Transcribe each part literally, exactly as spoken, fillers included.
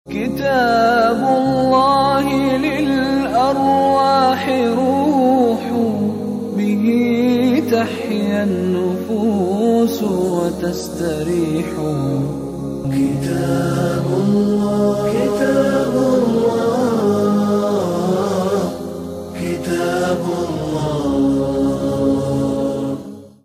كتاب الله للأرواح روح، به تحيا النفوس وتستريح. كتاب الله كتاب الله كتاب الله.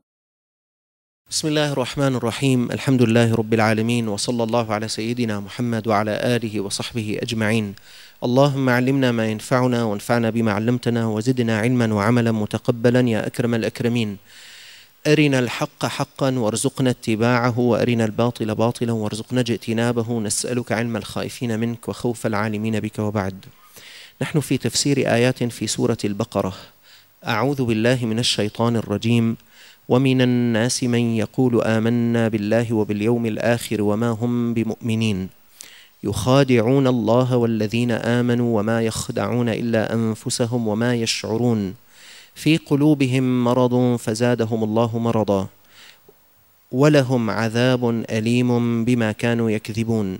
بسم الله الرحمن الرحيم. الحمد لله رب العالمين، وصلى الله على سيدنا محمد وعلى آله وصحبه أجمعين. اللهم علمنا ما ينفعنا وانفعنا بما علمتنا وزدنا علما وعملا متقبلا يا أكرم الأكرمين. أرنا الحق حقا وارزقنا اتباعه، وأرنا الباطل باطلا وارزقنا اجتنابه. نسألك علم الخائفين منك وخوف العالمين بك. وبعد، نحن في تفسير آيات في سورة البقرة. أعوذ بالله من الشيطان الرجيم. ومن الناس من يقول آمنا بالله وباليوم الآخر وما هم بمؤمنين يخادعون الله والذين آمنوا وما يخدعون إلا أنفسهم وما يشعرون في قلوبهم مرض فزادهم الله مرضا ولهم عذاب أليم بما كانوا يكذبون.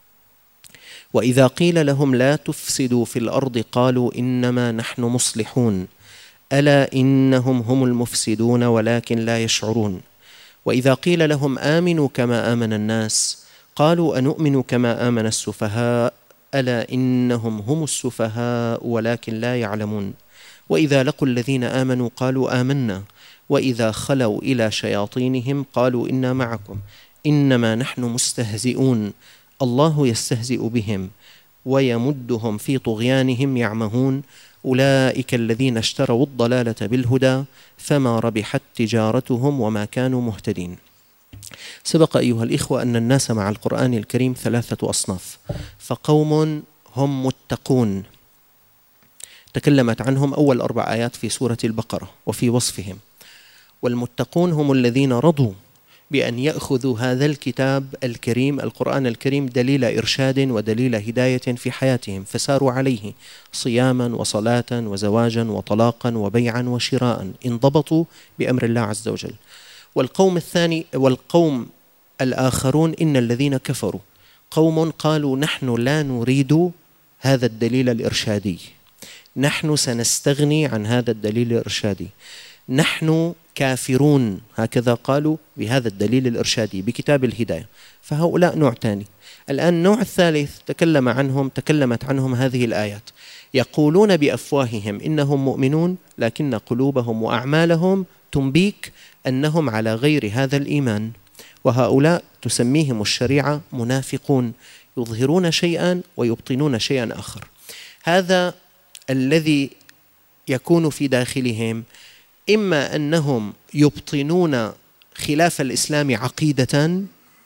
وإذا قيل لهم لا تفسدوا في الأرض قالوا إنما نحن مصلحون ألا إنهم هم المفسدون ولكن لا يشعرون. وإذا قيل لهم آمنوا كما آمن الناس قالوا أنؤمن كما آمن السفهاء ألا إنهم هم السفهاء ولكن لا يعلمون. وإذا لقوا الذين آمنوا قالوا آمنا وإذا خلوا إلى شياطينهم قالوا إنا معكم إنما نحن مستهزئون الله يستهزئ بهم ويمدهم في طغيانهم يعمهون. أولئك الذين اشتروا الضلالة بالهدى فما ربحت تجارتهم وما كانوا مهتدين. سبق أيها الإخوة أن الناس مع القرآن الكريم ثلاثة أصناف. فقوم هم متقون تكلمت عنهم أول أربع آيات في سورة البقرة وفي وصفهم. والمتقون هم الذين رضوا بأن يأخذوا هذا الكتاب الكريم القرآن الكريم دليل إرشاد ودليل هداية في حياتهم فساروا عليه صياما وصلاة وزواجا وطلاقا وبيعا وشراء انضبطوا بأمر الله عز وجل. والقوم الثاني والقوم الآخرون إن الذين كفروا قوم قالوا نحن لا نريد هذا الدليل الإرشادي، نحن سنستغني عن هذا الدليل الإرشادي، نحن كافرون هكذا قالوا بهذا الدليل الإرشادي بكتاب الهداية. فهؤلاء نوع ثاني. الآن النوع الثالث تكلم عنهم تكلمت عنهم هذه الآيات. يقولون بأفواههم إنهم مؤمنون لكن قلوبهم وأعمالهم تنبيك أنهم على غير هذا الإيمان. وهؤلاء تسميهم الشريعة منافقون يظهرون شيئا ويبطنون شيئا آخر. هذا الذي يكون في داخلهم إما أنهم يبطنون خلاف الإسلام عقيدة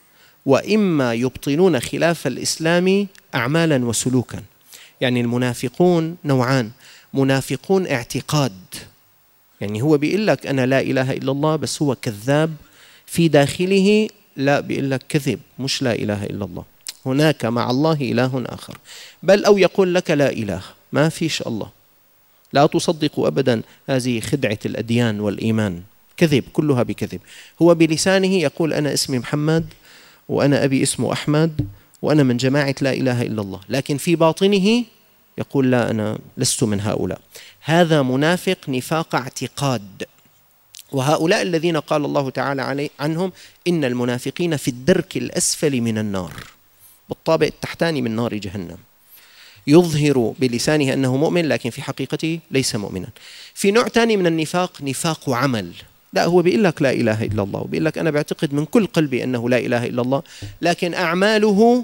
وإما يبطنون خلاف الإسلام أعمالا وسلوكا. يعني المنافقون نوعان: منافقون اعتقاد، يعني هو بيقول لك أنا لا إله إلا الله بس هو كذاب في داخله، لا بيقول لك كذب مش لا إله إلا الله، هناك مع الله إله آخر. بل أو يقول لك لا إله ما فيش الله، لا تصدقوا أبدا، هذه خدعة الأديان والإيمان، كذب كلها بكذب. هو بلسانه يقول أنا اسمي محمد وأنا أبي اسمه أحمد وأنا من جماعة لا إله إلا الله، لكن في باطنه يقول لا أنا لست من هؤلاء. هذا منافق نفاق اعتقاد. وهؤلاء الذين قال الله تعالى عنهم إن المنافقين في الدرك الأسفل من النار، بالطابق التحتاني من نار جهنم. يظهر بلسانه أنه مؤمن لكن في حقيقته ليس مؤمنا. في نوع ثاني من النفاق نفاق عمل. لا هو بيقول لك لا إله إلا الله وبيقول لك أنا بعتقد من كل قلبي أنه لا إله إلا الله، لكن أعماله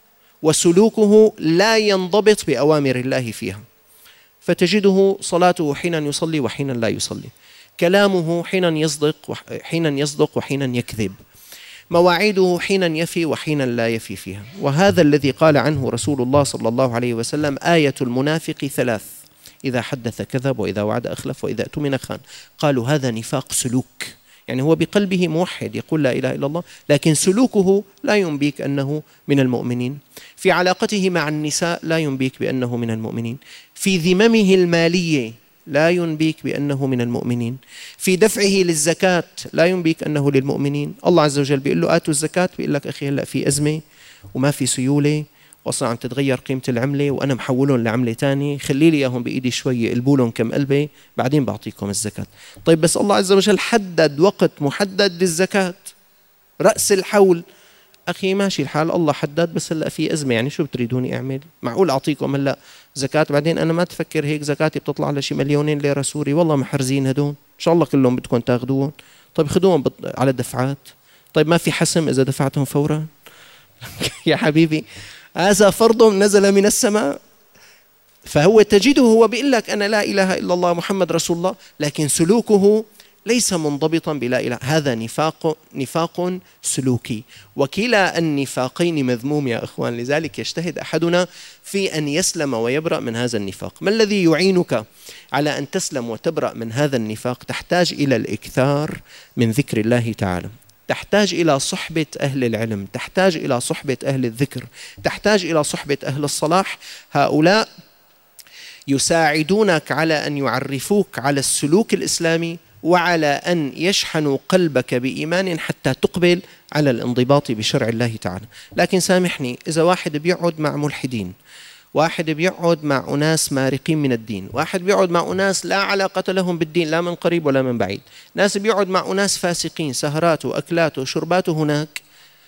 وسلوكه لا ينضبط بأوامر الله فيها. فتجده صلاته حينا يصلي وحينا لا يصلي، كلامه حينا يصدق وحينا يصدق وحينا يكذب، مواعيده حينا يفي وحينا لا يفي فيها. وهذا الذي قال عنه رسول الله صلى الله عليه وسلم آية المنافق ثلاث: إذا حدث كذب وإذا وعد أخلف وإذا اؤتمن خان. قالوا هذا نفاق سلوك، يعني هو بقلبه موحد يقول لا إله إلا الله لكن سلوكه لا ينبيك أنه من المؤمنين. في علاقته مع النساء لا ينبيك بأنه من المؤمنين. في ذممه المالية لا ينبيك بأنه من المؤمنين. في دفعه للزكاة لا ينبيك أنه للمؤمنين. الله عز وجل بيقول له آتوا الزكاة، بيقول لك أخي هلأ في أزمة وما في سيولة وأصلا عم تتغير قيمة العملة وأنا محولهم لعملة تانية، خلي لي إياهم بإيدي شوي يقلبولهم كم قلبة بعدين بعطيكم الزكاة. طيب بس الله عز وجل حدد وقت محدد للزكاة، رأس الحول. أخي ماشي الحال، الله حدد، بس هلا في أزمة، يعني شو بتريدوني أعمل؟ معقول أعطيكم هلا زكاة بعدين أنا ما تفكر هيك زكاتي بتطلع على شي مليونين ليرة سوري، والله محرزين هدول، إن شاء الله كلهم بدكم تاخذوهم. طيب خذوهم على دفعات. طيب ما في حسم إذا دفعتهم فورا؟ يا حبيبي هذا فرض نزل من السماء. فهو تجده هو بيقول لك أنا لا إله إلا الله محمد رسول الله، لكن سلوكه ليس منضبطا بلا إله. هذا نفاق نفاق سلوكي، وكلا النفاقين مذموم يا إخوان. لذلك يجتهد أحدنا في أن يسلم ويبرأ من هذا النفاق. ما الذي يعينك على أن تسلم وتبرأ من هذا النفاق؟ تحتاج إلى الإكثار من ذكر الله تعالى، تحتاج إلى صحبة أهل العلم، تحتاج إلى صحبة أهل الذكر، تحتاج إلى صحبة أهل الصلاح. هؤلاء يساعدونك على أن يعرفوك على السلوك الإسلامي وعلى أن يشحنوا قلبك بإيمان حتى تقبل على الانضباط بشرع الله تعالى. لكن سامحني، إذا واحد بيقعد مع ملحدين، واحد بيقعد مع أناس مارقين من الدين، واحد بيقعد مع أناس لا علاقة لهم بالدين لا من قريب ولا من بعيد، ناس بيقعد مع أناس فاسقين، سهراته وأكلاته وشرباته هناك،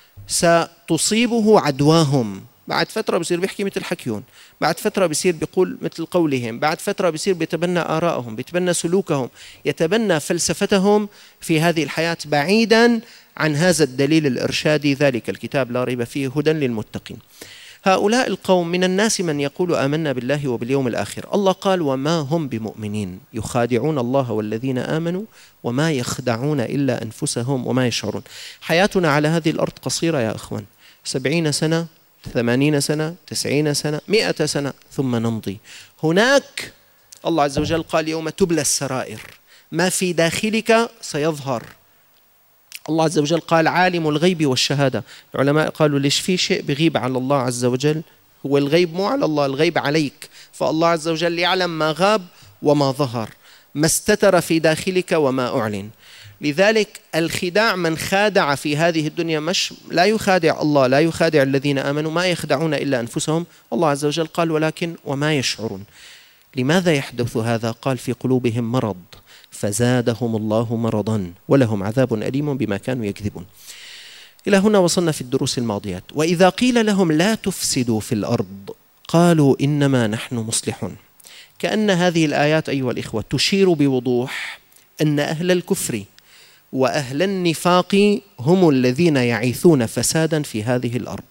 ستصيبه عدواهم. بعد فترة بصير بيحكي مثل حكيون، بعد فترة بصير بيقول مثل قولهم، بعد فترة بصير بيتبنى آراءهم، بيتبنى سلوكهم، يتبنى فلسفتهم في هذه الحياة بعيدا عن هذا الدليل الإرشادي، ذلك الكتاب لا ريب فيه هدى للمتقين. هؤلاء القوم من الناس من يقول آمنا بالله وباليوم الآخر. الله قال وما هم بمؤمنين يخادعون الله والذين آمنوا وما يخدعون إلا أنفسهم وما يشعرون. حياتنا على هذه الأرض قصيرة يا أخوان، سبعين سنة، ثمانين سنة، تسعين سنة، مئة سنة، ثم نمضي. هناك الله عز وجل قال يوم تبلى السرائر، ما في داخلك سيظهر. الله عز وجل قال عالم الغيب والشهادة. العلماء قالوا ليش في شيء بغيب على الله عز وجل؟ هو الغيب مو على الله، الغيب عليك. فالله عز وجل يعلم ما غاب وما ظهر، ما استتر في داخلك وما أعلن. لذلك الخداع من خادع في هذه الدنيا مش لا يخادع الله، لا يخادع الذين آمنوا، ما يخدعون إلا أنفسهم. الله عز وجل قال ولكن وما يشعرون. لماذا يحدث هذا؟ قال في قلوبهم مرض فزادهم الله مرضا ولهم عذاب أليم بما كانوا يكذبون. إلى هنا وصلنا في الدروس الماضيات. وإذا قيل لهم لا تفسدوا في الأرض قالوا إنما نحن مصلحون. كأن هذه الآيات أيها الإخوة تشير بوضوح أن أهل الكفر وأهل النفاق هم الذين يعيثون فسادا في هذه الأرض.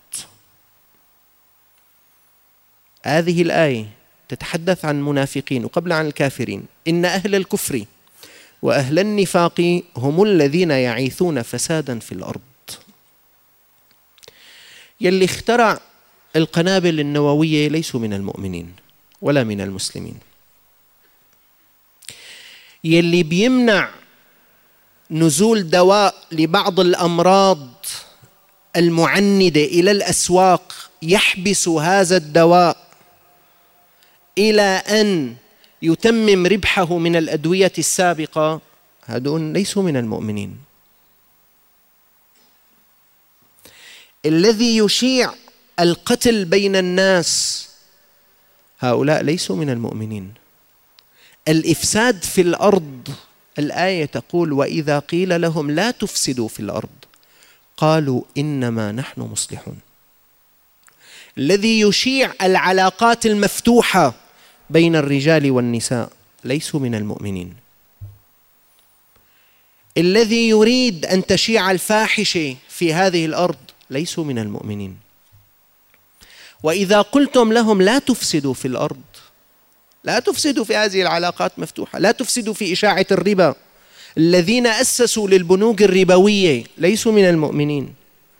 هذه الآية تتحدث عن منافقين وقبل عن الكافرين. إن أهل الكفر وأهل النفاق هم الذين يعيثون فسادا في الأرض. يلي اخترع القنابل النووية ليسوا من المؤمنين ولا من المسلمين. يلي بيمنع نزول دواء لبعض الأمراض المعندة إلى الأسواق، يحبس هذا الدواء إلى أن يتمم ربحه من الأدوية السابقة، هذول ليسوا من المؤمنين. الذي يشيع القتل بين الناس هؤلاء ليسوا من المؤمنين. الإفساد في الأرض، الآية تقول وإذا قيل لهم لا تفسدوا في الأرض قالوا إنما نحن مصلحون. الذي يشيع العلاقات المفتوحة بين الرجال والنساء ليسوا من المؤمنين. الذي يريد أن تشيع الفاحشة في هذه الأرض ليسوا من المؤمنين. وإذا قلتم لهم لا تفسدوا في الأرض، لا تفسدوا في هذه العلاقات مفتوحة، لا تفسدوا في إشاعة الربا، الذين أسسوا للبنوك الربوية ليسوا من المؤمنين.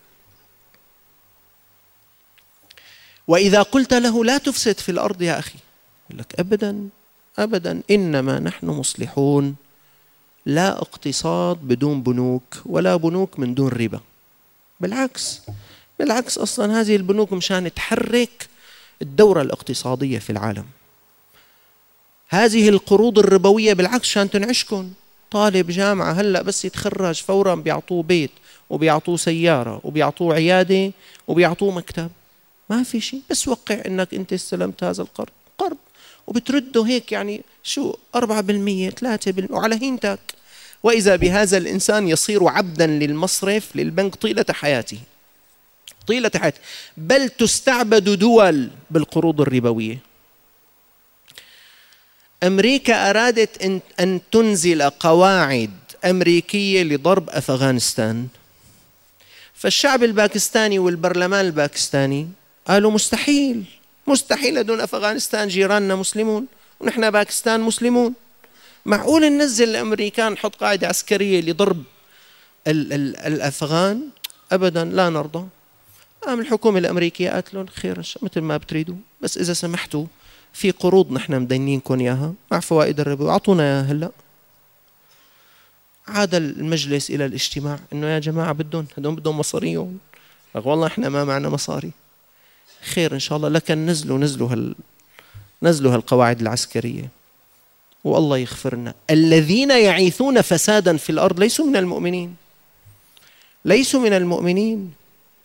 وإذا قلت له لا تفسد في الأرض يا أخي يقول لك أبدا أبدا إنما نحن مصلحون، لا اقتصاد بدون بنوك ولا بنوك من دون ربا. بالعكس بالعكس أصلا هذه البنوك مشان تحرك الدورة الاقتصادية في العالم. هذه القروض الربوية بالعكس شان تنعشكم. طالب جامعة هلأ بس يتخرج فورا بيعطوه بيت وبيعطوه سيارة وبيعطوه عيادة وبيعطوه مكتب. ما في شيء، بس وقع إنك أنت استلمت هذا القرض، قرض وبترده هيك يعني شو أربعة بالمية ثلاثة بالمية وعلى هينتك. وإذا بهذا الإنسان يصير عبدا للمصرف للبنك طيلة حياته، طيلة حياته، بل تستعبد دول بالقروض الربوية. أمريكا أرادت أن تنزل قواعد أمريكية لضرب أفغانستان، فالشعب الباكستاني والبرلمان الباكستاني قالوا مستحيل، مستحيل لدون أفغانستان جيراننا مسلمون ونحن باكستان مسلمون، معقول ننزل الأمريكان نحط قاعدة عسكرية لضرب ال ال الأفغان؟ أبدا لا نرضى. قام الحكومة الأمريكية قالت لهم خير مثل ما بتريدوا، بس إذا سمحتوا في قروض نحن مدينينكم إياها مع فوائد الربا، أعطونا إياها هلأ. عاد المجلس إلى الاجتماع إنه يا جماعة بدهم هدول بدهم مصاريهم، والله إحنا ما معنا مصاري. خير إن شاء الله، لكن نزلوا نزلوا هال نزلوا هالقواعد العسكرية والله يغفرنا. الذين يعيثون فسادا في الأرض ليسوا من المؤمنين، ليسوا من المؤمنين.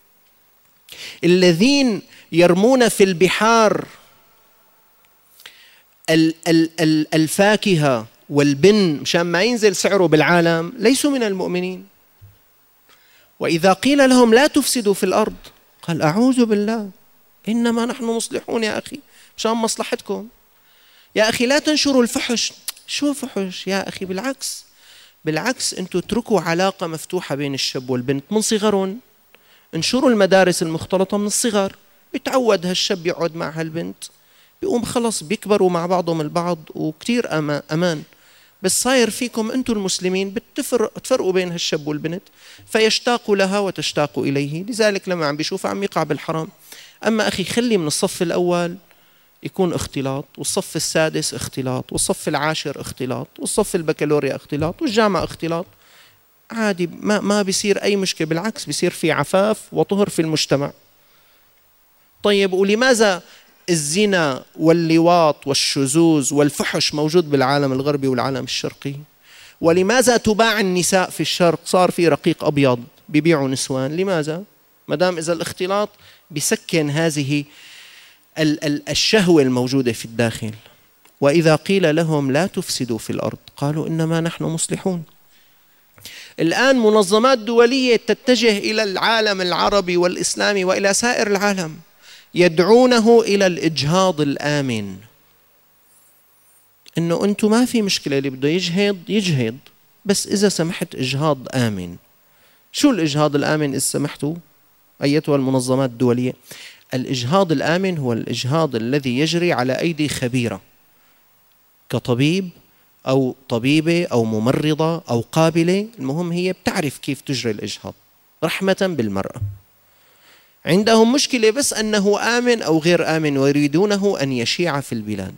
الذين يرمون في البحار الفاكهة والبن مشان ما ينزل سعره بالعالم ليسوا من المؤمنين. وإذا قيل لهم لا تفسدوا في الأرض قال أعوذ بالله إنما نحن مصلحون يا أخي مشان مصلحتكم. يا أخي لا تنشروا الفحش. شو فحش يا أخي؟ بالعكس بالعكس أنتوا اتركوا علاقة مفتوحة بين الشاب والبنت من صغرهم. انشروا المدارس المختلطة من الصغر، بيتعود هالشاب يقعد مع هالبنت، بيقوم خلص بيكبروا مع بعضهم البعض وكتير أمان. بس صاير فيكم أنتم المسلمين بتفرقوا بين هالشاب والبنت، فيشتاق لها وتشتاق إليه، لذلك لما عم بيشوفها عم يقع بالحرام. أما أخي خلي من الصف الأول يكون اختلاط، والصف السادس اختلاط، والصف العاشر اختلاط، والصف البكالوريا اختلاط، والجامعة اختلاط، عادي ما ما بيصير أي مشكلة، بالعكس بيصير في عفاف وطهر في المجتمع. طيب ولماذا الزنا واللواط والشذوذ والفحش موجود بالعالم الغربي والعالم الشرقي؟ ولماذا تباع النساء في الشرق؟ صار في رقيق أبيض بيبيعوا نسوان، لماذا؟ مدام إذا الاختلاط بيسكن هذه الشهوة الموجودة في الداخل. وإذا قيل لهم لا تفسدوا في الأرض قالوا إنما نحن مصلحون. الآن منظمات دولية تتجه إلى العالم العربي والإسلامي وإلى سائر العالم يدعونه إلى الإجهاض الآمن، إنه أنتم ما في مشكلة، اللي بده يجهض يجهض، بس إذا سمحت إجهاض آمن. شو الإجهاض الآمن إذا سمحتوا أيتها المنظمات الدولية؟ الإجهاض الآمن هو الإجهاض الذي يجري على أيدي خبيرة كطبيب أو طبيبة أو ممرضة أو قابلة، المهم هي بتعرف كيف تجري الإجهاض رحمة بالمرأة. عندهم مشكلة بس أنه آمن أو غير آمن ويريدونه أن يشيع في البلاد.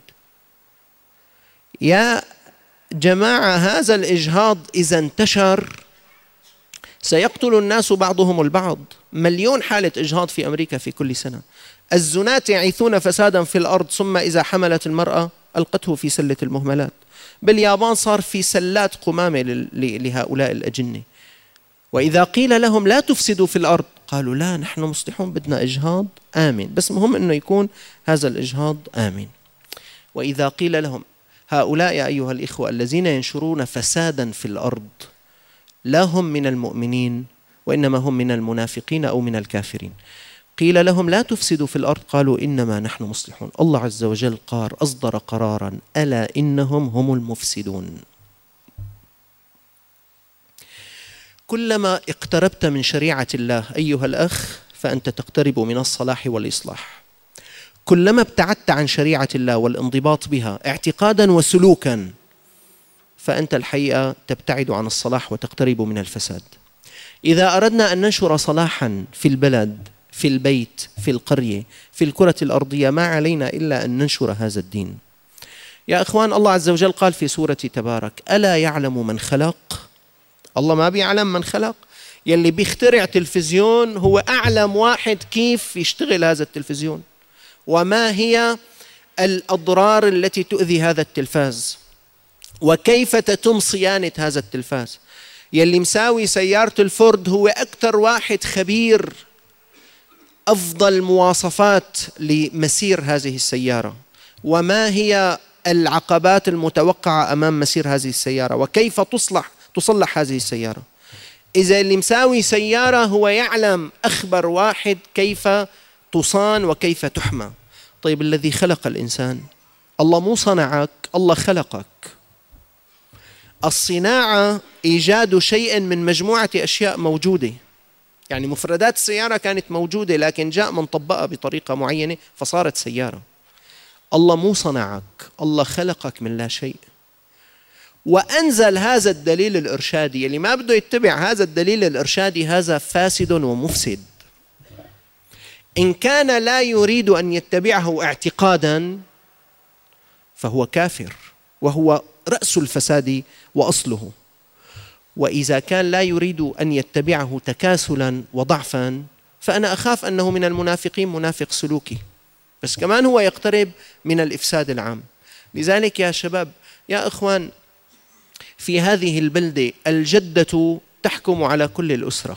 يا جماعة هذا الإجهاض إذا انتشر سيقتل الناس بعضهم البعض. مليون حالة إجهاض في أمريكا في كل سنة. الزناة يعيثون فسادا في الأرض ثم إذا حملت المرأة ألقته في سلة المهملات. باليابان صار في سلات قمامة لهؤلاء الأجنة. وإذا قيل لهم لا تفسدوا في الأرض قالوا لا نحن مصلحون، بدنا إجهاض آمن، بس مهم أنه يكون هذا الإجهاض آمن. وإذا قيل لهم هؤلاء يا أيها الإخوة الذين ينشرون فسادا في الأرض لا هم من المؤمنين وإنما هم من المنافقين أو من الكافرين. قيل لهم لا تفسدوا في الأرض قالوا إنما نحن مصلحون. الله عز وجل قال أصدر قرارا ألا إنهم هم المفسدون. كلما اقتربت من شريعة الله أيها الأخ فأنت تقترب من الصلاح والإصلاح. كلما ابتعدت عن شريعة الله والانضباط بها اعتقادا وسلوكا فأنت الحقيقة تبتعد عن الصلاح وتقترب من الفساد. إذا أردنا أن ننشر صلاحا في البلد، في البيت، في القرية، في الكرة الأرضية، ما علينا إلا أن ننشر هذا الدين. يا أخوان الله عز وجل قال في سورة تبارك ألا يعلم من خلق؟ الله ما بيعلم من خلق؟ يلي بيخترع تلفزيون هو أعلم واحد كيف يشتغل هذا التلفزيون وما هي الأضرار التي تؤذي هذا التلفاز وكيف تتم صيانة هذا التلفاز. يلي مساوي سيارة الفورد هو أكثر واحد خبير أفضل مواصفات لمسير هذه السيارة، وما هي العقبات المتوقعة أمام مسير هذه السيارة، وكيف تصلح تصلح هذه السيارة. إذا اللي مساوي سيارة هو يعلم أخبر واحد كيف تصان وكيف تحمى. طيب الذي خلق الإنسان، الله مو صنعك، الله خلقك. الصناعة إيجاد شيء من مجموعة أشياء موجودة، يعني مفردات السيارة كانت موجودة لكن جاء من طبقها بطريقة معينة فصارت سيارة. الله مو صنعك، الله خلقك من لا شيء، وأنزل هذا الدليل الإرشادي. اللي ما بده يتبع هذا الدليل الإرشادي هذا فاسد ومفسد. إن كان لا يريد أن يتبعه اعتقادا فهو كافر، وهو رأس الفساد وأصله. وإذا كان لا يريد أن يتبعه تكاسلا وضعفا فأنا أخاف أنه من المنافقين منافق سلوكي، بس كمان هو يقترب من الإفساد العام. لذلك يا شباب يا إخوان، في هذه البلدة الجدة تحكم على كل الأسرة.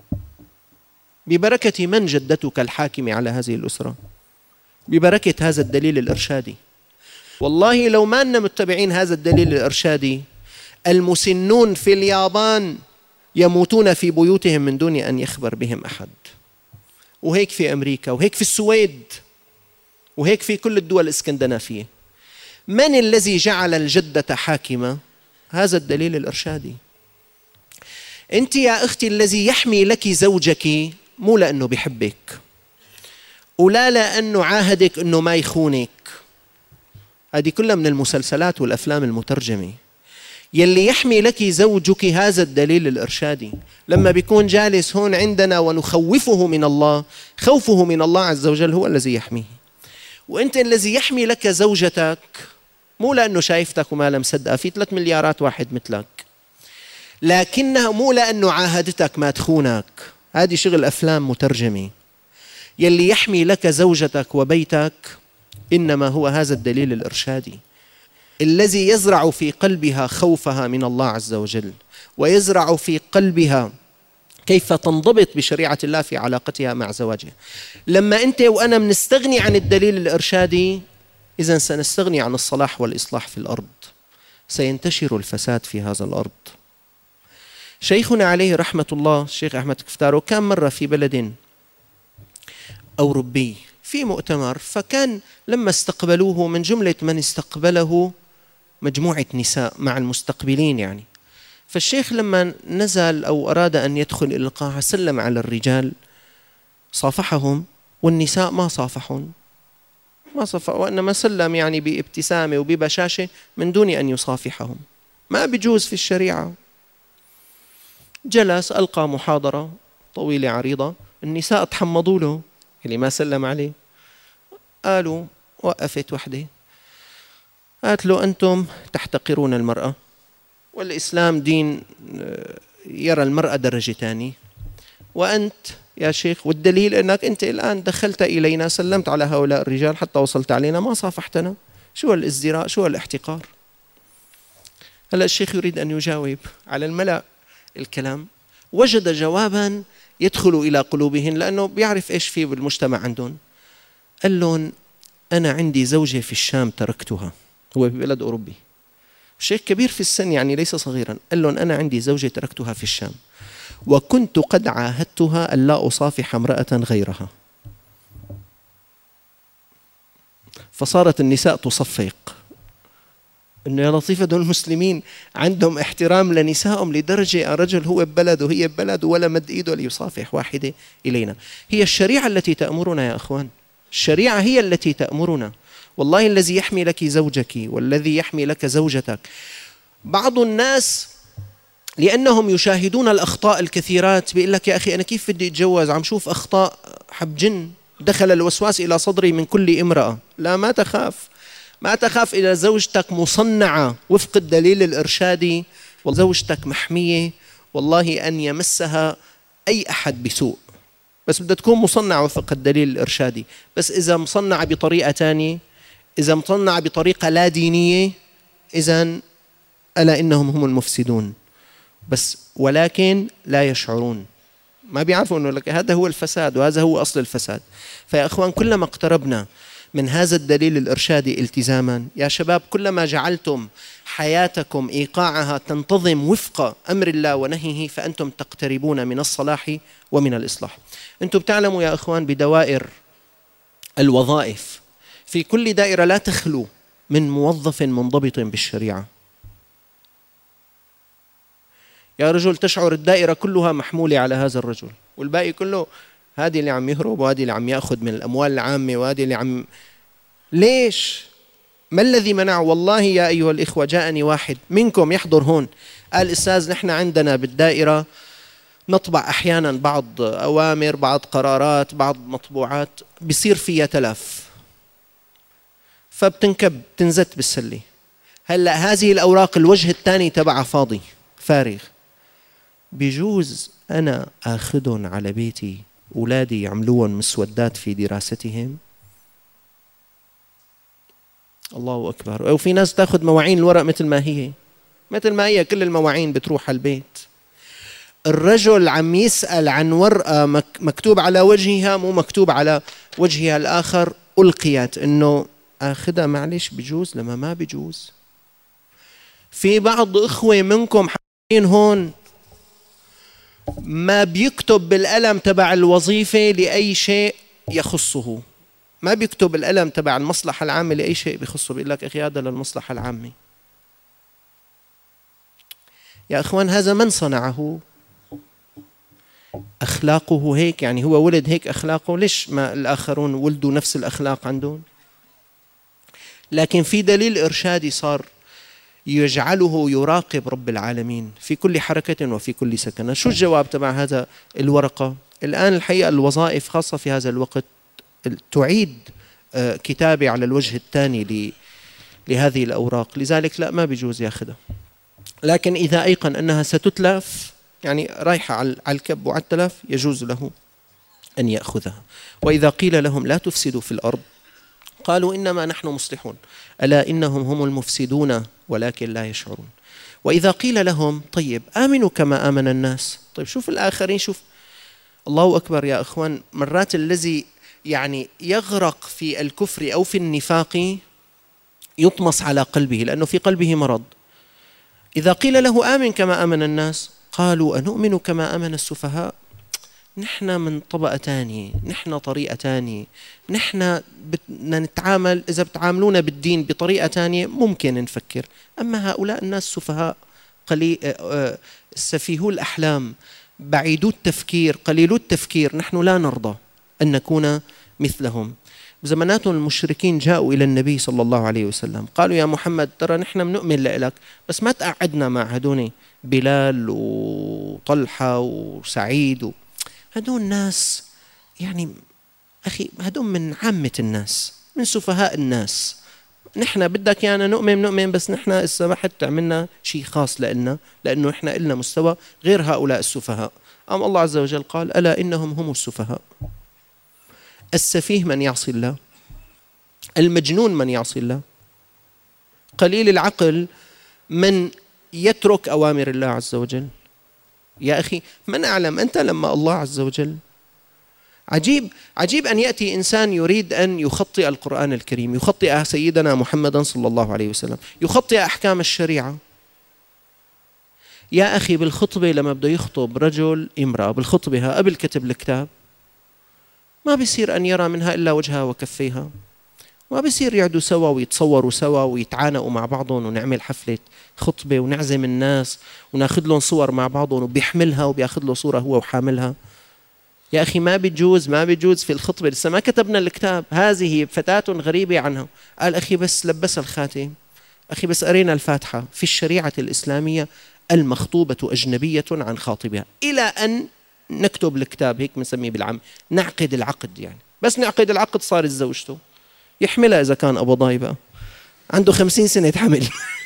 ببركة من جدتك الحاكمة على هذه الأسرة؟ ببركة هذا الدليل الإرشادي. والله لو ما أننا متبعين هذا الدليل الإرشادي، المسنون في اليابان يموتون في بيوتهم من دون أن يخبر بهم أحد، وهيك في أمريكا، وهيك في السويد، وهيك في كل الدول الإسكندنافية. من الذي جعل الجدة حاكمة؟ هذا الدليل الإرشادي. أنت يا أختي الذي يحمي لك زوجك مو لأنه بيحبك، ولا لأنه عاهدك أنه ما يخونك، هذه كلها من المسلسلات والأفلام المترجمة. يلي يحمي لك زوجك هذا الدليل الإرشادي. لما بيكون جالس هون عندنا ونخوفه من الله، خوفه من الله عز وجل هو الذي يحميه. وأنت الذي يحمي لك زوجتك مو لأنه شايفتك وما لم صدقها، في ثلاث مليارات واحد مثلك، لكنها مو لأنه عاهدتك ما تخونك، هذه شغل أفلام مترجمة. يلي يحمي لك زوجتك وبيتك إنما هو هذا الدليل الإرشادي الذي يزرع في قلبها خوفها من الله عز وجل، ويزرع في قلبها كيف تنضبط بشريعة الله في علاقتها مع زوجها. لما أنت وأنا منستغني عن الدليل الإرشادي، إذن سنستغني عن الصلاح والإصلاح في الأرض، سينتشر الفساد في هذا الأرض. شيخنا عليه رحمة الله الشيخ أحمد كفتارو كان مرة في بلد أوروبي في مؤتمر، فكان لما استقبلوه من جملة من استقبله مجموعة نساء مع المستقبلين يعني. فالشيخ لما نزل أو أراد أن يدخل إلى القاعة سلم على الرجال صافحهم، والنساء ما صافحون، ما صافح، وإنما سلم يعني بابتسامة وببشاشة من دون أن يصافحهم. ما بيجوز في الشريعة. جلس ألقى محاضرة طويلة عريضة، النساء تحمضوا له اللي ما سلم عليه. قالوا وقفت وحدة قالت له أنتم تحتقرون المرأة، والإسلام دين يرى المرأة درجة ثانية، وأنت يا شيخ والدليل أنك أنت الآن دخلت إلينا سلمت على هؤلاء الرجال حتى وصلت علينا ما صافحتنا، شو الازدراء شو الاحتقار؟ هلأ الشيخ يريد أن يجاوب على الملأ الكلام، وجد جوابا يدخل إلى قلوبهن لأنه بيعرف إيش في بالمجتمع عندهم. قال لهم أنا عندي زوجة في الشام تركتها، هو في بلد أوروبي، شيخ كبير في السن يعني ليس صغيرا. قال لهم أنا عندي زوجة تركتها في الشام، وكنت قد عاهدتها أن لا أصافح امرأة غيرها. فصارت النساء تصفق إنه يا لطيفة دول المسلمين عندهم احترام لنسائهم لدرجة الرجل هو ببلد وهي ببلد ولا مد إيده ليصافح واحدة إلينا. هي الشريعة التي تأمرنا يا أخوان، الشريعة هي التي تأمرنا. والله الذي يحمي لك زوجك والذي يحمي لك زوجتك. بعض الناس لأنهم يشاهدون الأخطاء الكثيرات بيقول لك يا أخي أنا كيف بدي أتجوز، عم شوف أخطاء حب جن، دخل الوسواس إلى صدري من كل امرأة. لا، ما تخاف، ما تخاف. إذا زوجتك مصنعة وفق الدليل الإرشادي وزوجتك محمية، والله أن يمسها أي أحد بسوء، بس بدها تكون مصنعة وفق الدليل الإرشادي. بس إذا مصنعة بطريقة تانية، إذا مصنعة بطريقة لا دينية، إذن ألا إنهم هم المفسدون، بس ولكن لا يشعرون. ما بيعرفوا أنه لك هذا هو الفساد وهذا هو أصل الفساد. فيا أخوان كلما اقتربنا من هذا الدليل الإرشادي التزاما يا شباب، كلما جعلتم حياتكم إيقاعها تنتظم وفق أمر الله ونهيه فأنتم تقتربون من الصلاح ومن الإصلاح. أنتم بتعلموا يا أخوان بدوائر الوظائف في كل دائرة لا تخلو من موظف منضبط بالشريعة. يا رجل تشعر الدائرة كلها محمولة على هذا الرجل، والباقي كله هذه اللي عم يهرب وهذه اللي عم يأخذ من الأموال العامة وهذه اللي عم. ليش؟ ما الذي منع؟ والله يا أيها الإخوة جاءني واحد منكم يحضر هون قال أستاذ نحن عندنا بالدائرة نطبع أحيانا بعض أوامر، بعض قرارات، بعض مطبوعات بيصير فيها تلف فبتنكب تنزت بالسلة. هلأ هذه الأوراق الوجه الثاني تبعها فاضي فارغ، بيجوز أنا آخذهم على بيتي أولادي يعملوهم مسودات في دراستهم؟ الله أكبر. أو في ناس تأخذ مواعين الورق مثل ما هي مثل ما هي كل المواعين بتروح على البيت. الرجل عم يسأل عن ورقة مكتوب على وجهها مو مكتوب على وجهها الآخر، ألقيت إنه آخذها معلش بجوز لما ما بجوز. في بعض إخوة منكم حاطين هون ما بيكتب بالقلم تبع الوظيفة لأي شيء يخصه، ما بيكتب القلم تبع المصلحة العامة لأي شيء بيخصه، بيقول لك أخي هذا للمصلحة العامة. يا أخوان هذا من صنعه؟ أخلاقه هيك؟ يعني هو ولد هيك أخلاقه؟ ليش ما الآخرون ولدوا نفس الأخلاق عندهم؟ لكن في دليل إرشادي صار يجعله يراقب رب العالمين في كل حركة وفي كل سكنة. شو الجواب تبع هذا الورقة؟ الآن الحقيقة الوظائف خاصة في هذا الوقت تعيد كتابة على الوجه الثاني لهذه الأوراق، لذلك لا ما بيجوز ياخذها. لكن إذا أيقن أنها ستتلف يعني رايحة على الكب وعلى التلف يجوز له أن يأخذها. وإذا قيل لهم لا تفسدوا في الأرض قالوا إنما نحن مصلحون ألا إنهم هم المفسدون ولكن لا يشعرون. وإذا قيل لهم طيب آمنوا كما آمن الناس، طيب شوف الآخرين، شوف الله أكبر يا أخوان. مرات الذي يعني يغرق في الكفر أو في النفاق يطمس على قلبه لأنه في قلبه مرض. إذا قيل له آمن كما آمن الناس قالوا أنؤمن كما آمن السفهاء، نحن من طبقة تانية، نحن طريقة تانية، نحن بدنا نتعامل، إذا بتعاملونا بالدين بطريقة تانية ممكن نفكر، أما هؤلاء الناس سفهاء قليل سفيهو الأحلام بعيدو التفكير قليلو التفكير، نحن لا نرضى أن نكون مثلهم. بزماناتهم المشركين جاءوا إلى النبي صلى الله عليه وسلم قالوا يا محمد ترى نحن بنؤمن لك بس ما تقعدنا مع هدوني بلال وطلحة وسعيد و... هدول ناس يعني أخي هدول من عامة الناس، من سفهاء الناس. نحن بدك يعني نؤمن نؤمن بس نحن إذا سمحت تعملنا شيء خاص لنا لأنه إحنا إلنا مستوى غير هؤلاء السفهاء. أم الله عز وجل قال ألا إنهم هم السفهاء. السفيه من يعصي الله، المجنون من يعصي الله، قليل العقل من يترك أوامر الله عز وجل. يا أخي من أعلم أنت لما الله عز وجل عجيب عجيب أن يأتي إنسان يريد أن يخطئ القرآن الكريم، يخطئ سيدنا محمدا صلى الله عليه وسلم، يخطئ أحكام الشريعة. يا أخي بالخطبة لما بده يخطب رجل امرأة بالخطبة قبل كتب الكتاب ما بيصير أن يرى منها إلا وجهها وكفيها، ما بيصير يقعدوا سوا ويتصوروا سوا ويتعانقوا مع بعضهم ونعمل حفلة خطبة ونعزم الناس وناخذ لهم صور مع بعضهم وبيحملها وبياخذ له صورة هو وحاملها. يا أخي ما بيجوز ما بيجوز في الخطبة، لسه ما كتبنا الكتاب، هذه فتاة غريبة عنها. قال أخي بس لبس الخاتم، أخي بس قرينا الفاتحة. في الشريعة الإسلامية المخطوبة أجنبية عن خاطبها إلى أن نكتب الكتاب، هيك بنسميه بالعام نعقد العقد. يعني بس نعقد العقد صارت زوجته، يحملها إذا كان أبو ضاي بقى عنده خمسين سنة يتحمل.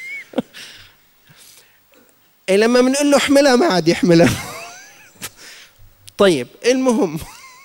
إيه لما بنقول له احملها ما عاد يحملها. طيب المهم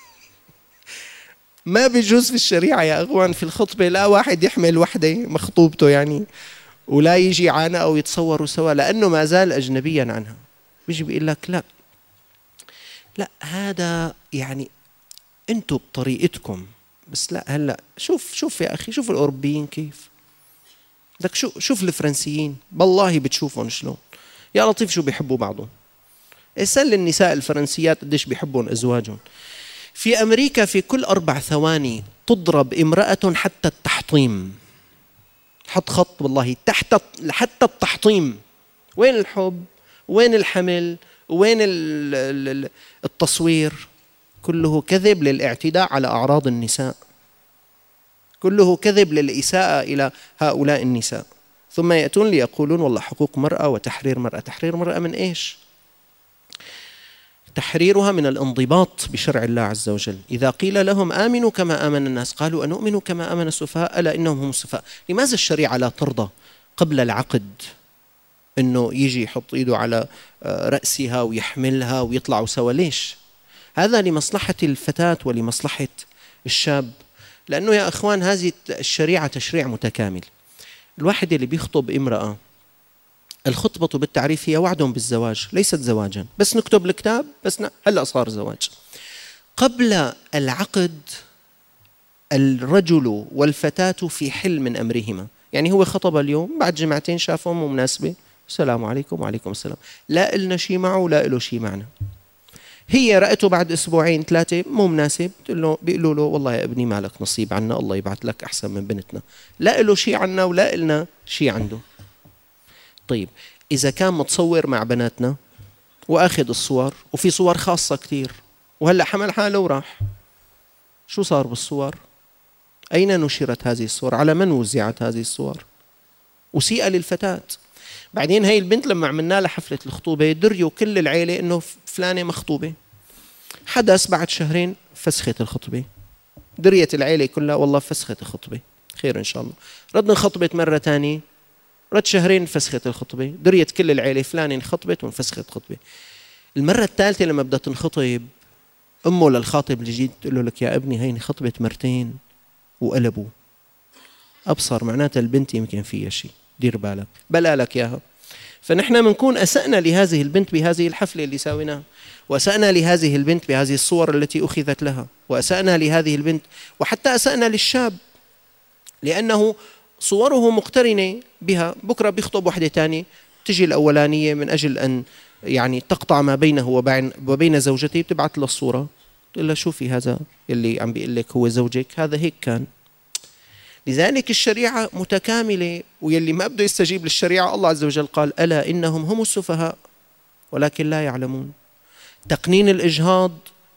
ما بيجوز في الشريعة يا أخوان في الخطبة لا واحد يحمل وحدة مخطوبته يعني ولا يجي عانا أو يتصوروا سوا لأنه ما زال أجنبيا عنها. بيجي بيقول لك لا لا هذا يعني أنتوا بطريقتكم، بس لا هلا شوف شوف يا أخي، شوف الأوروبيين كيف، بدك شوف شوف الفرنسيين بالله بتشوفهم شلون يا لطيف شو بيحبوا بعضهم. اسأل النساء الفرنسيات قديش بيحبون أزواجهم. في أمريكا في كل أربع ثواني تضرب امرأة حتى التحطيم. حط خط والله تحت حتى التحطيم. وين الحب؟ وين الحمل؟ وين التصوير؟ كله كذب للاعتداء على أعراض النساء، كله كذب للإساءة إلى هؤلاء النساء. ثم يأتون ليقولون والله حقوق مرأة وتحرير مرأة. تحرير مرأة من إيش؟ تحريرها من الانضباط بشرع الله عز وجل. إذا قيل لهم آمنوا كما آمن الناس قالوا أنؤمن كما آمن السفهاء ألا إنهم هم السفهاء. لماذا الشريعة لا ترضى قبل العقد إنه يجي يحط إيده على رأسها ويحملها ويطلعوا سوا؟ ليش؟ هذا لمصلحة الفتاة ولمصلحة الشاب. لأنه يا أخوان هذه الشريعة تشريع متكامل. الواحد اللي بيخطب امرأة، الخطبة بالتعريف هي وعد بالزواج، ليست زواجا، بس نكتب الكتاب بس هلأ صار زواج. قبل العقد الرجل والفتاة في حل من أمرهما، يعني هو خطب اليوم، بعد جمعتين شافهم مو مناسبة، السلام عليكم وعليكم السلام، لا إلنا شيء معه ولا إله شيء معنا. هي رأته بعد أسبوعين ثلاثة مو مناسب، بيقولوا له والله يا ابني مالك نصيب عنا، الله يبعث لك أحسن من بنتنا، لا إله شيء عنا ولا إلنا شيء عنده. طيب إذا كان متصور مع بناتنا وأخذ الصور، وفي صور خاصة كتير، وهلأ حمل حاله وراح، شو صار بالصور؟ أين نشرت هذه الصور؟ على من وزعت هذه الصور؟ وسيئة للفتاة. بعدين هاي البنت لما عملنا لها حفلة الخطوبة دريوا كل العيلة إنه فلانة مخطوبة. حدث بعد شهرين فسخت الخطبة، دريت العيلة كلها والله فسخت الخطبة، خير إن شاء الله. ردنا خطبت مرة تانية، رد شهرين فسخت الخطبة، دريت كل العيلة فلانة انخطبت وانفسخت خطبة. المرة الثالثة لما بدها تنخطب أمه للخاطب الجديد تقول له لك يا ابني هيني خطبت مرتين وقلبوا، أبصر معناتها البنت يمكن فيها شيء، دير بالك بلا لك ياها. فنحن بنكون أسأنا لهذه البنت بهذه الحفلة اللي ساويناها، وأسأنا لهذه البنت بهذه الصور التي أخذت لها، وأسأنا لهذه البنت، وحتى أسأنا للشاب لأنه صوره مقترنة بها. بكرة بيخطب وحدة تانية، تجي الأولانية من أجل أن يعني تقطع ما بينه وبين, وبين زوجته، بتبعث له الصورة تقول له شوفي هذا اللي عم بيقول لك هو زوجك، هذا هيك كان. لذلك الشريعة متكاملة، ويلي ما بده يستجيب للشريعة الله عز وجل قال ألا إنهم هم السفهاء ولكن لا يعلمون. تقنين الإجهاض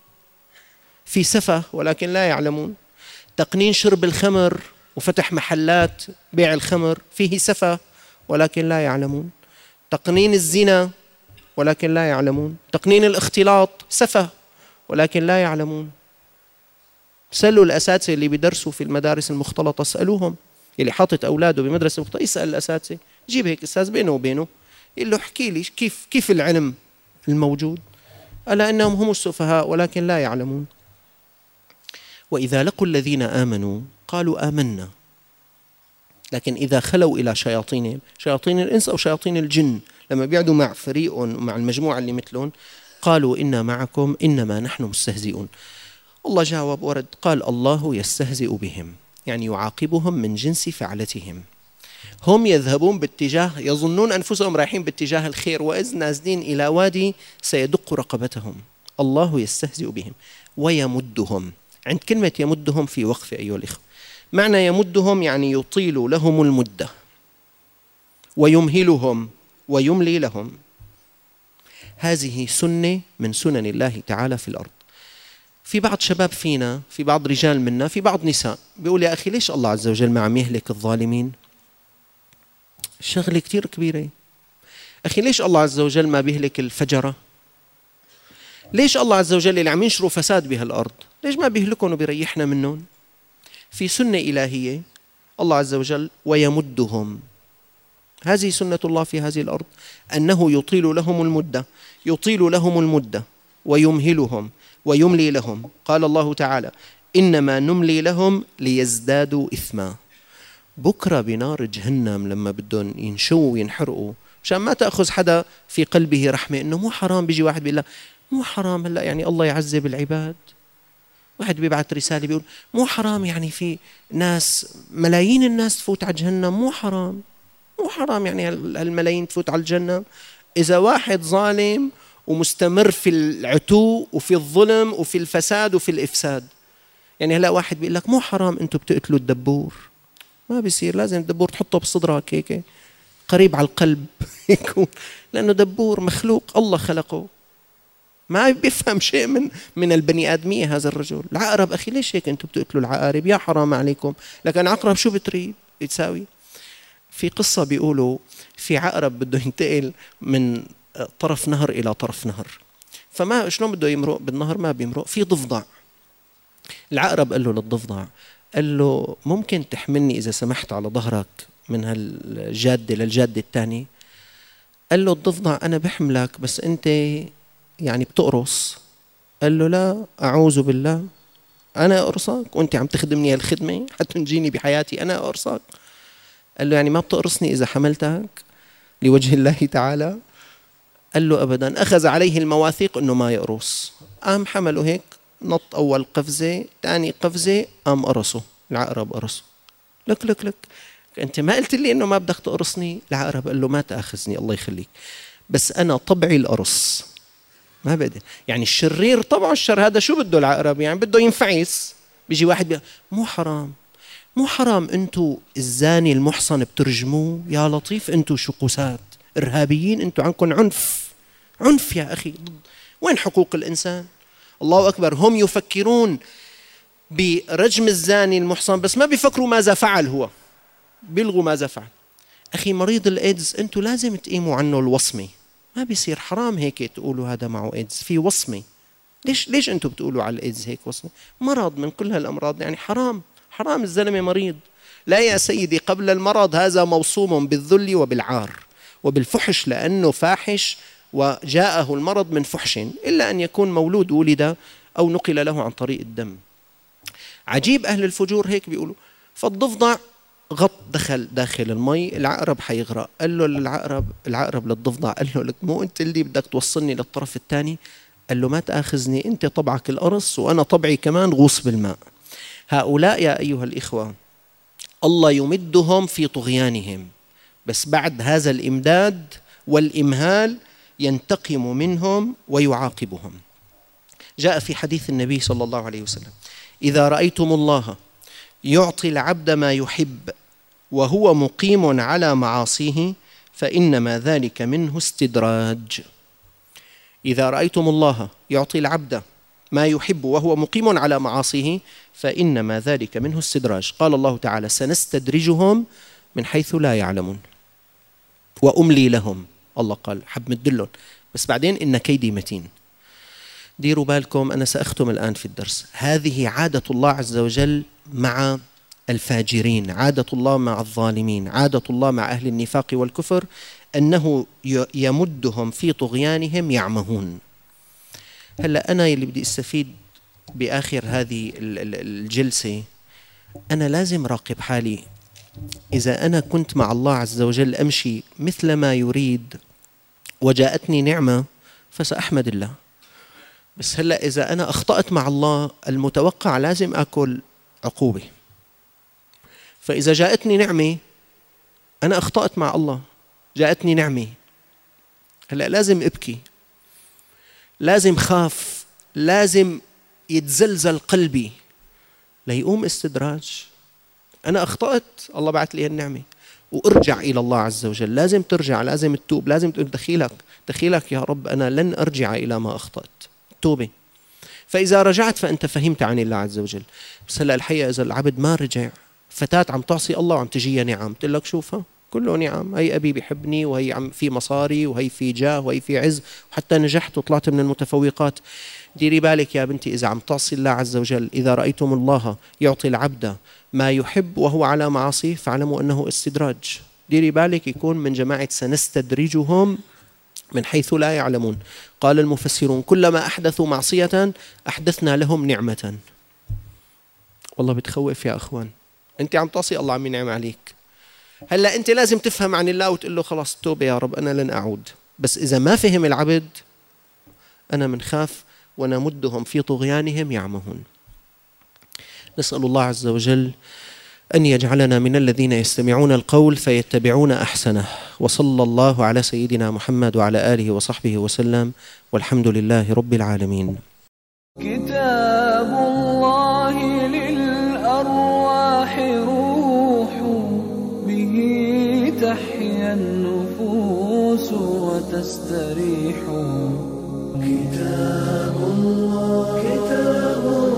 في سفه ولكن لا يعلمون. تقنين شرب الخمر وفتح محلات بيع الخمر فيه سفه ولكن لا يعلمون. تقنين الزنا ولكن لا يعلمون. تقنين الاختلاط سفه ولكن لا يعلمون. سألوا الأساتذة اللي بيدرسوا في المدارس المختلطة، اسألوهم، اللي حاطط أولاده بمدرسة مختلطة يسأل الأساتذة، جيب هيك أستاذ بينه وبينه يقول له احكي لي كيف كيف العلم الموجود؟ ألا إنهم هم السفهاء ولكن لا يعلمون. وإذا لقوا الذين آمنوا قالوا آمنا، لكن إذا خلوا إلى شياطينهم، شياطين الإنس أو شياطين الجن، لما بيعدوا مع فريق ومع المجموعة اللي مثلهم قالوا إنا معكم إنما نحن مستهزئون. الله جاوب ورد قال الله يستهزئ بهم، يعني يعاقبهم من جنس فعلتهم. هم يذهبون باتجاه، يظنون أنفسهم رايحين باتجاه الخير، وإذ نازلين إلى وادي سيدق رقبتهم. الله يستهزئ بهم ويمدهم. عند كلمة يمدهم في وقف أيها الإخوة، معنى يمدهم يعني يطيل لهم المدة ويمهلهم ويملي لهم. هذه سنة من سنن الله تعالى في الأرض. في بعض شباب فينا، في بعض رجال منا، في بعض نساء بيقول يا أخي ليش الله عز وجل ما عم يهلك الظالمين؟ شغلة كتير كبيرة. أخي ليش الله عز وجل ما بيهلك الفجرة؟ ليش الله عز وجل اللي عم ينشروا فساد بهالأرض ليش ما بيهلكهم وبيريحنا منهم؟ في سنة إلهية الله عز وجل ويمدهم. هذه سنة الله في هذه الأرض، أنه يطيل لهم المدة، يطيل لهم المدة ويمهلهم ويملي لهم. قال الله تعالى إنما نملي لهم ليزدادوا إثما. بكرة بنار جهنم لما بدهم ينشوا وينحرقوا، عشان ما تأخذ حدا في قلبه رحمة، إنه مو حرام بيجي واحد بيقول مو حرام هلا يعني الله يعذب العباد؟ واحد بيبعث رسالة بيقول مو حرام يعني في ناس ملايين الناس تفوت على جهنم؟ مو حرام، مو حرام يعني هالملايين تفوت على الجنة إذا واحد ظالم ومستمر في العتو وفي الظلم وفي الفساد وفي الإفساد. يعني هلا واحد بيقول لك مو حرام أنتم بتقتلوا الدبور، ما بيصير، لازم الدبور تحطه بصدرك هيك قريب على القلب يكون، لأنه دبور مخلوق الله خلقه، ما بيفهم شيء من من البني آدمية هذا الرجل. العقرب أخي ليش هيك أنتم بتقتلوا العقارب؟ يا حرام عليكم، لكن عقرب شو بتريد يتساوي؟ في قصة بيقولوا في عقرب بده ينتقل من طرف نهر إلى طرف نهر، فما شلون بده يمرق بالنهر؟ ما بيمرق، في ضفدع. العقرب قال له للضفدع، قال له ممكن تحملني إذا سمحت على ظهرك من هالجادة للجادة الثانية؟ قال له الضفدع أنا بحملك بس أنت يعني بتقرص. قال له لا أعوذ بالله، أنا أقرصك وأنت عم تخدمني هالخدمة حتى تنجيني بحياتي، أنا أقرصك؟ قال له يعني ما بتقرصني إذا حملتك لوجه الله تعالى؟ قال له أبدا. أخذ عليه المواثيق أنه ما يقرص، قام حمله هيك، نط أول قفزة ثاني قفزة قام قرصه، العقرب قرصه. لك لك لك أنت ما قلت لي أنه ما بدك تقرصني؟ العقرب قال له ما تأخذني الله يخليك، بس أنا طبعي القرص، ما بدي يعني الشرير طبعه الشر. هذا شو بده العقرب؟ يعني بده ينفعس. بيجي واحد بي... مو حرام، مو حرام أنتوا الزاني المحصن بترجموه؟ يا لطيف أنتوا شو قساة إرهابيين، أنتوا عنكم عنف، عنف يا أخي. وين حقوق الإنسان؟ الله أكبر. هم يفكرون برجم الزاني المحصن بس ما بيفكروا ماذا فعل هو، بيلغوا ماذا فعل. أخي مريض الإيدز أنتوا لازم تقيموا عنه الوصمة، ما بيصير حرام هيك تقولوا هذا معه إيدز، في وصمة. ليش ليش أنتوا بتقولوا على الإيدز هيك وصمة؟ مرض من كل هالأمراض، يعني حرام حرام الزلمة مريض. لا يا سيدي، قبل المرض هذا موصوم بالذل وبالعار وبالفحش، لأنه فاحش وجاءه المرض من فحش، إلا أن يكون مولود ولد أو نقل له عن طريق الدم. عجيب أهل الفجور هيك بيقولوا. فالضفدع غط دخل داخل المي، العقرب حيغرق. قال له للعقرب، العقرب للضفدع قال له لك مو أنت اللي بدك توصلني للطرف الثاني؟ قال له ما تأخذني، أنت طبعك القرص وأنا طبعي كمان غوص بالماء. هؤلاء يا أيها الإخوة الله يمدهم في طغيانهم، بس بعد هذا الإمداد والإمهال ينتقم منهم ويعاقبهم. جاء في حديث النبي صلى الله عليه وسلم: إذا رأيتم الله يعطي العبد ما يحب وهو مقيم على معاصيه فإنما ذلك منه استدراج. إذا رأيتم الله يعطي العبد ما يحب وهو مقيم على معاصيه فإنما ذلك منه استدراج. قال الله تعالى: سنستدرجهم من حيث لا يعلمون وأملي لهم. الله قال حب مدلهم، بس بعدين إن كيدي متين. ديروا بالكم، أنا سأختم الآن في الدرس. هذه عادة الله عز وجل مع الفاجرين، عادة الله مع الظالمين، عادة الله مع أهل النفاق والكفر، أنه يمدهم في طغيانهم يعمهون. هلأ أنا اللي بدي استفيد بآخر هذه الجلسة، أنا لازم راقب حالي. إذا أنا كنت مع الله عز وجل أمشي مثل ما يريد وجاءتني نعمة فسأحمد الله، بس هلأ إذا أنا أخطأت مع الله المتوقع لازم أكل عقوبة. فإذا جاءتني نعمة، أنا أخطأت مع الله، جاءتني نعمة، هلأ لازم أبكي، لازم خاف، لازم يتزلزل قلبي ليقوم استدراج. أنا أخطأت، الله بعث لي النعمة، وأرجع إلى الله عز وجل. لازم ترجع، لازم تتوب، لازم تقول دخيلك دخيلك يا رب أنا لن أرجع إلى ما أخطأت، توبة. فإذا رجعت فأنت فهمت عن الله عز وجل. بس هلأ الحقيقة إذا العبد ما رجع، فتاة عم تعصي الله وعم تجيها نعم، تقول لك شوفها كله نعم، هي أبي بيحبني، وهي عم في مصاري، وهي في جاه، وهي في عز، وحتى نجحت وطلعت من المتفوقات. ديري بالك يا بنتي إذا عم تعصي الله عز وجل. إذا رأيتم الله يعطي العبد ما يحب وهو على معاصيه فاعلموا أنه استدراج. ديري بالك يكون من جماعة سنستدرجهم من حيث لا يعلمون. قال المفسرون: كلما أحدثوا معصية أحدثنا لهم نعمة. والله بتخوف يا أخوان، أنت عم تعصي الله عم ينعم عليك. هلأ أنت لازم تفهم عن الله وتقول له خلاص توبة يا رب أنا لن أعود. بس إذا ما فهم العبد أنا منخاف ونمدهم في طغيانهم يعمهون. نسأل الله عز وجل أن يجعلنا من الذين يستمعون القول فيتبعون أحسنه. وصلى الله على سيدنا محمد وعلى آله وصحبه وسلم، والحمد لله رب العالمين. كتاب الله للأرواح روح، به تحيا النفوس وتستريح. كتاب الله كتاب